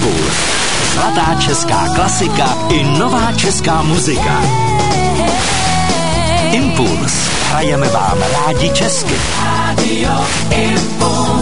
Impuls. Zlatá česká klasika i nová česká muzika. Impuls. Hrajeme vám rádi česky. Radio Impuls.